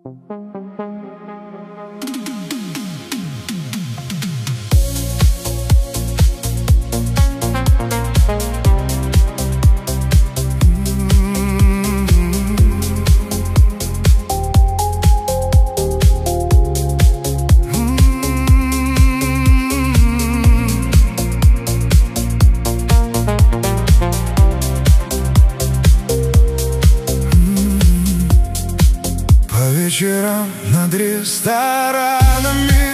Вечером над ресторанами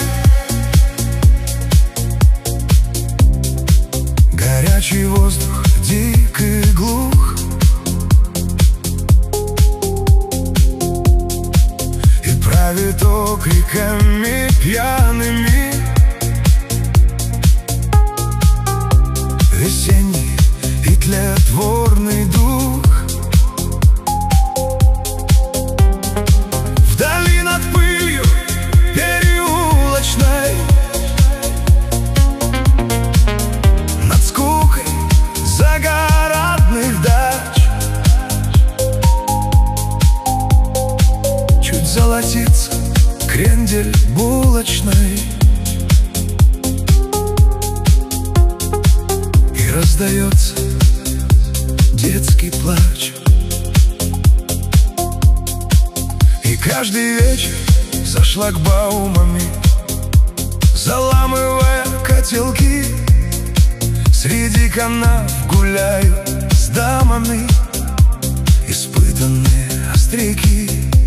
горячий воздух дик и глух, и правит окриками пьяными весенний и тлетворный дух. Золотится крендель булочной, и раздается детский плач. И каждый вечер за шлагбаумами, заламывая котелки, среди канав гуляют с дамами испытанные остряки.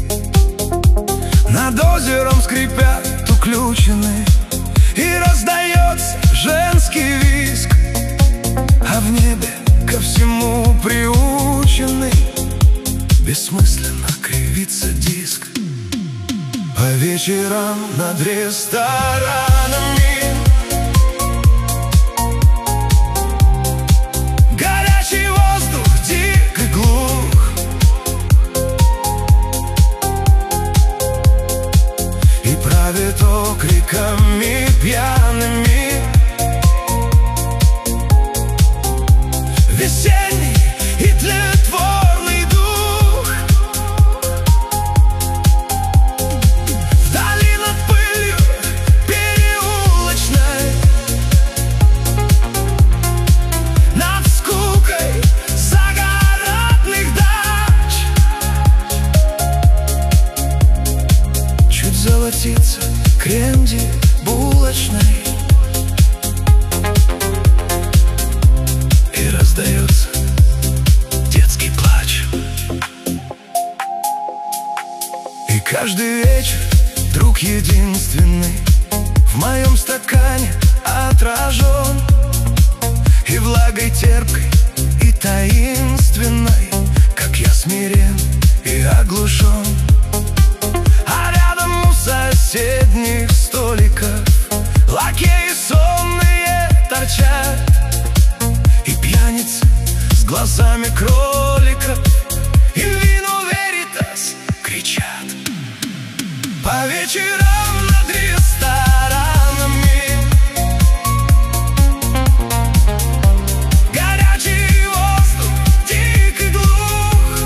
Над озером скрипят уключены, и раздается женский визг, а в небе ко всему приученный бессмысленно кривится диск. По вечерам над ресторанами горячий воздух дик и глух, правит окриками пьяными весенний и тлетворный дух. Вдали над пылью переулочной, над скукой загородных дач, чуть золотится крендель булочной, и раздается детский плач. И каждый вечер друг единственный в моем стакане отражен, и влагой терпкой и таинственной, как я смирен и оглушен. Соседних столиков лакеи сонные торчат, и пьяницы с глазами кроликов им вину веритас кричат. По вечерам над ресторанами горячий воздух дик и глух,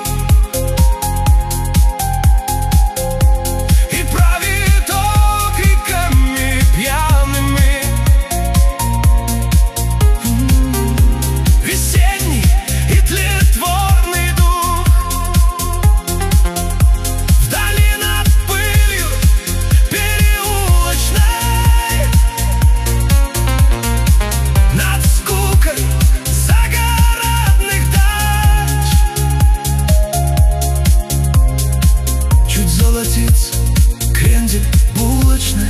крендель булочной,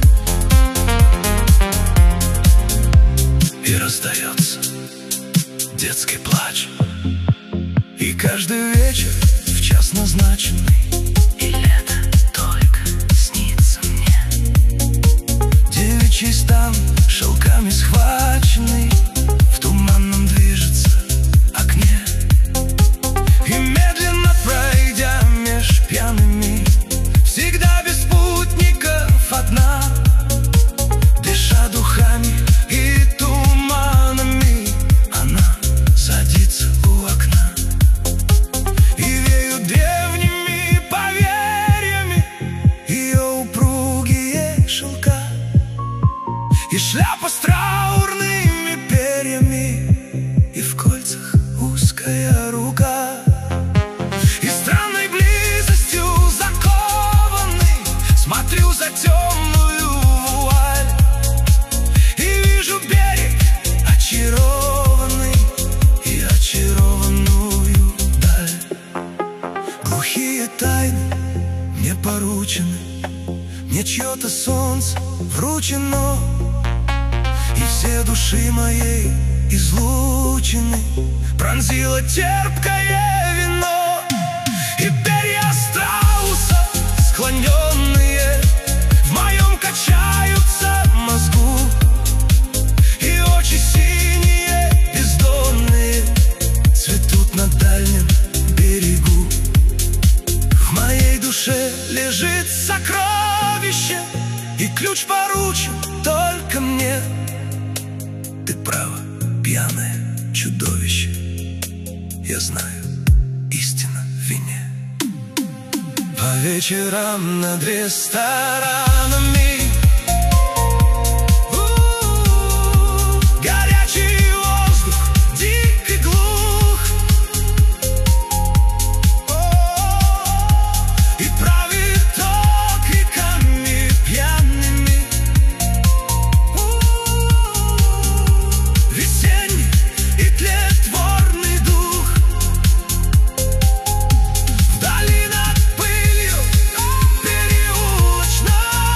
и раздается детский плач. И каждый вечер в час назначенный, и лето только снится мне, девичий стан шелками схваченный в туманном движется окне, и медленно пройдя меж пьяными, всегда без спутников одна, дыша духами и туманами, она садится у окна, и веют древними Шляпа с траурными перьями, и в кольцах узкая рука. И странной близостью закованный смотрю за темную вуаль, и вижу берег очарованный и очарованную даль. Глухие тайны мне поручены, мне чье-то солнце вручено, и все души моей излучены пронзило терпкое вино. И перья страуса, склоненные, в моем качаются мозгу, и очи синие, бездонные, цветут на дальнем берегу. В моей душе лежит сокровище, и ключ поручен только мне. Ты права, пьяное чудовище, я знаю, истина в вине. По вечерам над ресторанами горячий воздух, дик и глух, и правит окриками пьяными весенний и тлетворный дух. Вдали над пылью переулочной,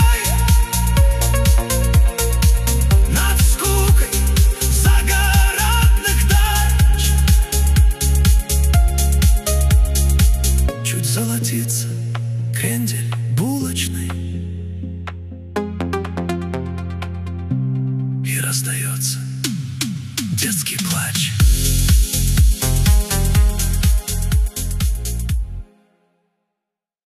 над скукой загородных дач чуть золотится крендель булочный, и раздается детский плач.